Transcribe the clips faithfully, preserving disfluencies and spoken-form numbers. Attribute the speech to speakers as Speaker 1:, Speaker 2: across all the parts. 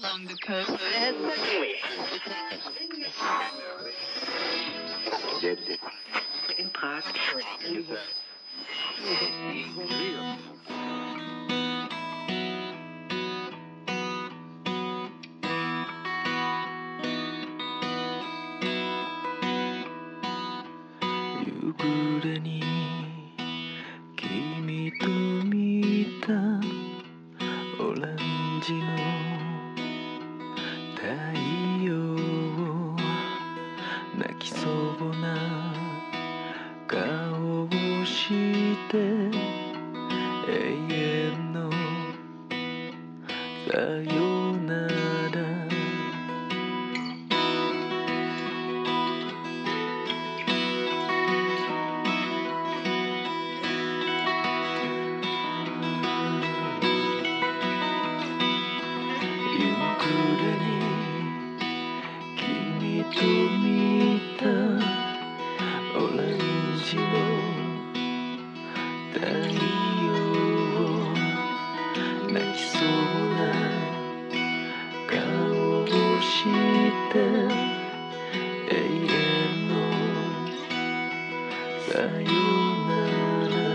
Speaker 1: along the coast. In Prague.
Speaker 2: 夕暮れに君と見たオレンジの太陽、泣きそうな顔をして永遠のさよなら。夕暮れに君と見たオレンジの太陽、泣きそうな顔をして永遠のさよなら。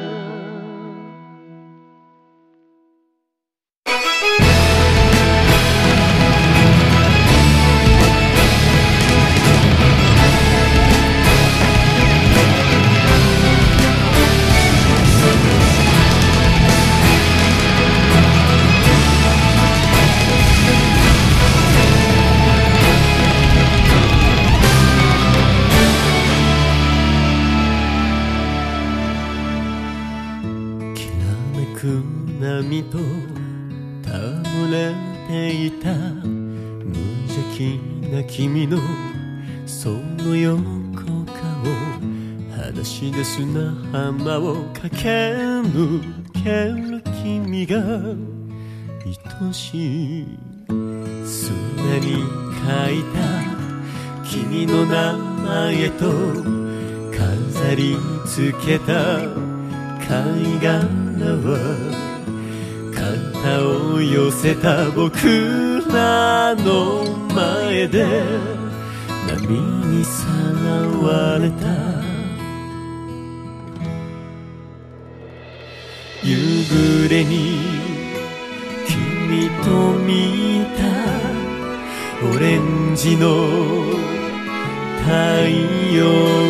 Speaker 2: 波と戯れていた無邪気な君のその横顔、裸足で砂浜を駆け抜ける君が愛しい。砂に書いた君の名前と飾りつけた貝殻は肩を寄せた僕らの前で波にさらわれた。夕暮れに君と見たオレンジの太陽、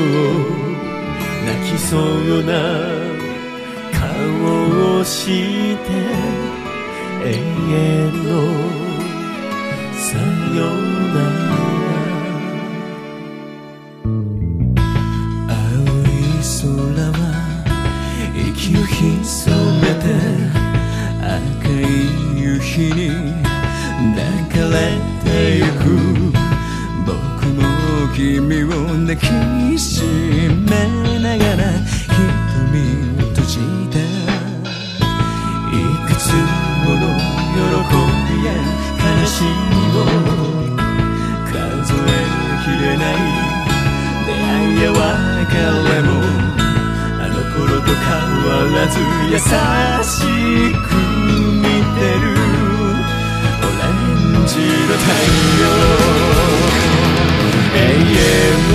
Speaker 2: 泣きそうな顔をして永遠のさよなら。青い空は息を潜めて赤い夕日に抱かれてゆく。僕も君を抱きしめながら瞳閉じた。いくつもの喜びや悲しみを数えきれない出会いや別れもあの頃と変わらず優しく見てるオレンジの太陽。永遠を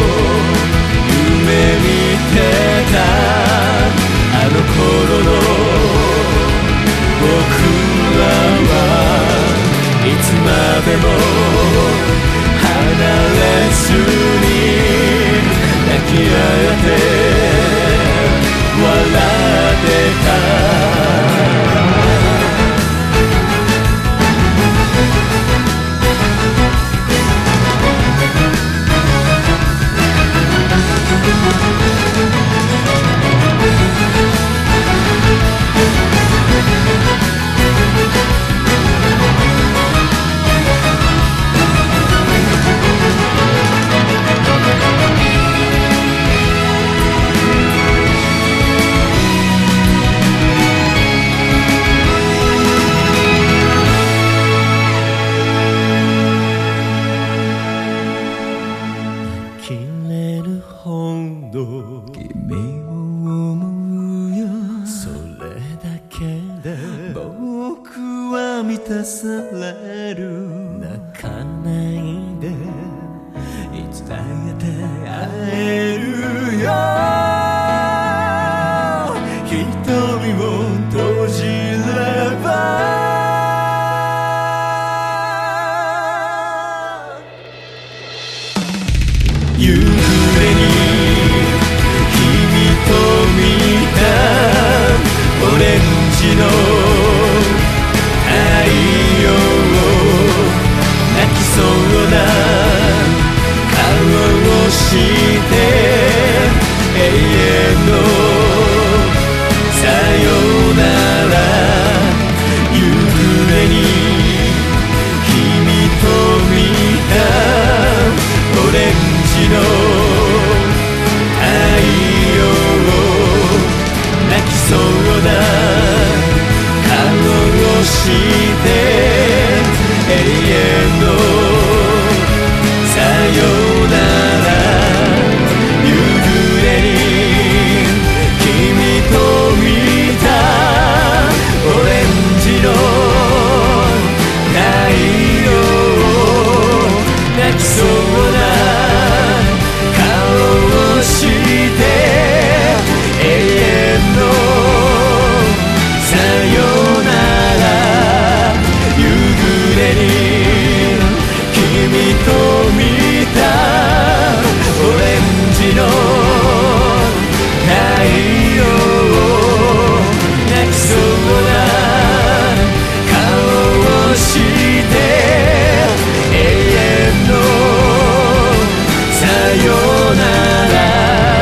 Speaker 2: 夢見てたあの頃の僕らはいつまでも離れずに抱き合って笑ってた。 たされる泣かないでいつだって会えるよ瞳を閉じれば夕暮れに君と見たオレンジの太陽泣きそうな顔をして永遠のさよなら夕暮れに君と見たオレンジの太陽泣きそうな顔をして永遠のさよなら夕暮れに君と見たオレンジの太陽泣きそうな顔をして永遠のさよなら夕暮れに君と見たオレンジの太陽泣きそうな顔をして永遠のさよなら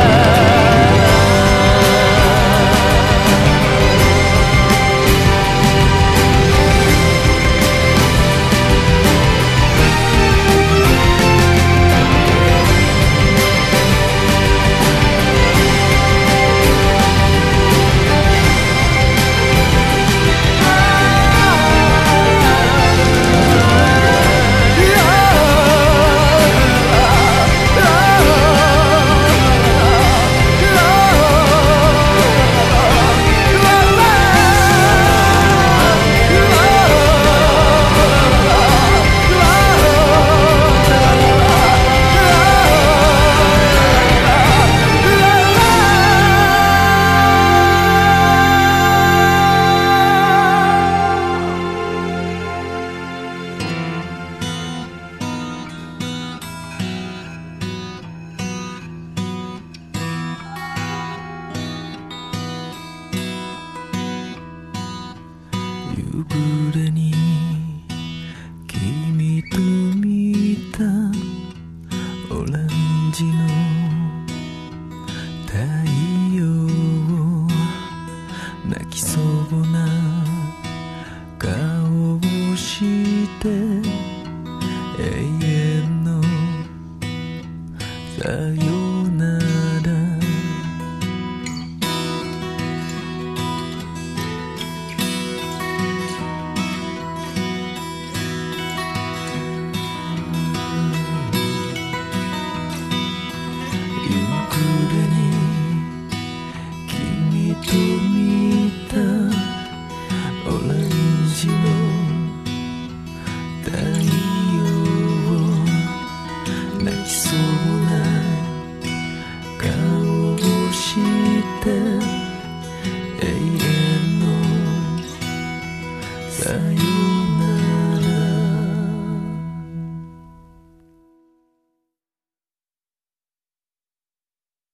Speaker 2: 夕暮れに君と見たオレンジの太陽泣きそうな顔をして永遠のさよなら君と見たオレンジの太陽泣きそうな顔をして永遠のさよなら